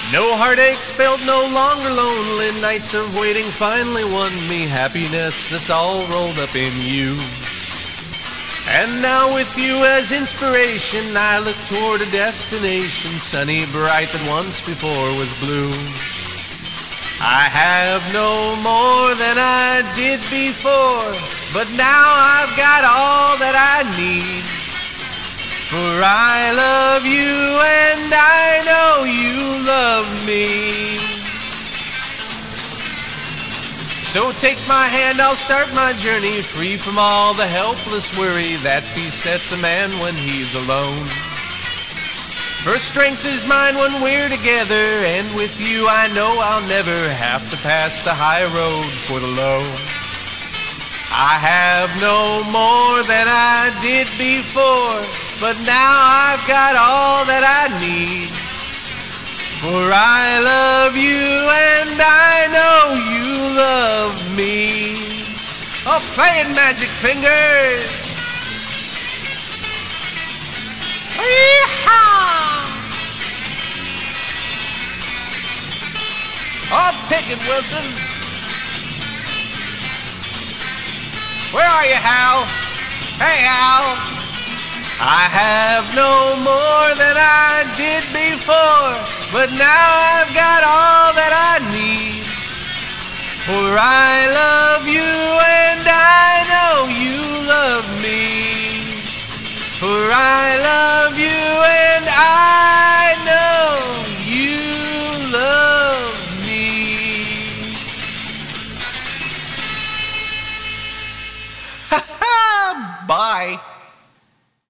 No heartaches felt no longer lonely. Nights of waiting finally won me happiness that's all rolled up in you. And now with you as inspiration, I look toward a destination sunny, bright that once before was blue. I have no more than I did before, but now I've got all that I need. For I love you and I know you love me. So take my hand, I'll start my journey, free from all the helpless worry that besets a man when he's alone. For strength is mine when we're together, and with you I know I'll never have to pass the high road for the low. I have no more than I did before, but now I've got all that I need. For I love you and I know you love me. Oh, play it, Magic Fingers! Yee-haw! Oh, pick it, Wilson! Where are you, Hal? Hey, Hal! I have no more than I did before, but now I've got all that I need. For I love you and I know you love me. For I love you